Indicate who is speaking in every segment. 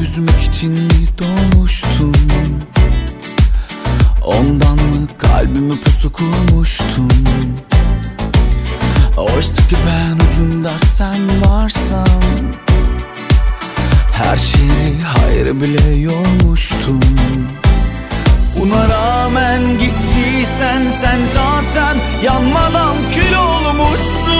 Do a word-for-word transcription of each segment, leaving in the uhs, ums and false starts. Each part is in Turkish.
Speaker 1: üzmek için mi doğmuştum? Ondan mı kalbime pusu kurmuştum? Oysa ki ben ucunda sen varsan, her şeyi hayır bile yormuştum. Buna rağmen gittiysen sen zaten yanmadan kül olmuşsun.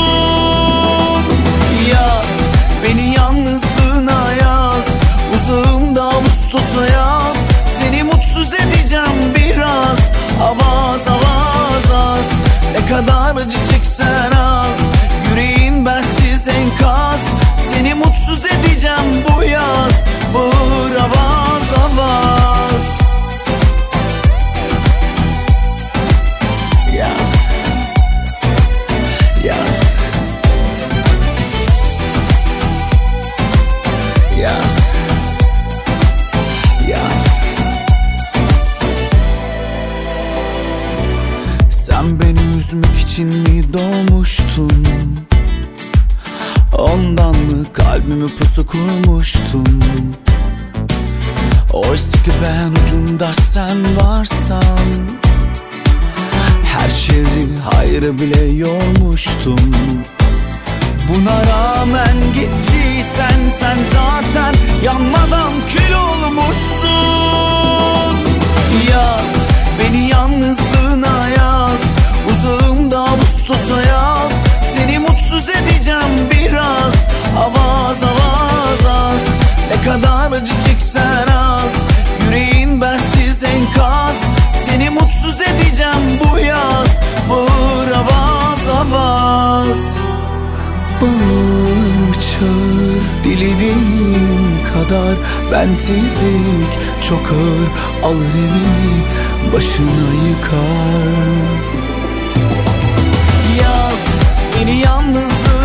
Speaker 1: Yaz, beni yalnızlığına yaz, uzağımda Ağustos'a yaz. Seni mutsuz edeceğim biraz, avaz avaz az. Ne kadar acı çeksen az, yüreğin bensiz enkaz. Seni mutsuz edeceğim bu yaz, bağır avaz avaz. Yaz, yaz, yaz, yaz. Sen beni üzmek için mi doğmuştun? Ondan mı kalbime pusu kurmuştun? Oysa ki ben ucunda sen varsan, her şeyi hayrı bile yormuştum. Buna rağmen gittiysen sen zaten yanmadan kül olmuşsun. Yaz, beni yalnızlığına yaz, uzağımda Ağustos'a yaz. Seni mutsuz edeceğim biraz, avaz avaz az. Ne kadar acı çeksen az, yüreğin bensiz enkaz. Seni mutsuz edeceğim bu yaz, bağır avaz avaz. Bağır çağır dilediğin kadar, bensizlik çok ağır, alır evini başına yıkar. Yaz, beni yalnızlığa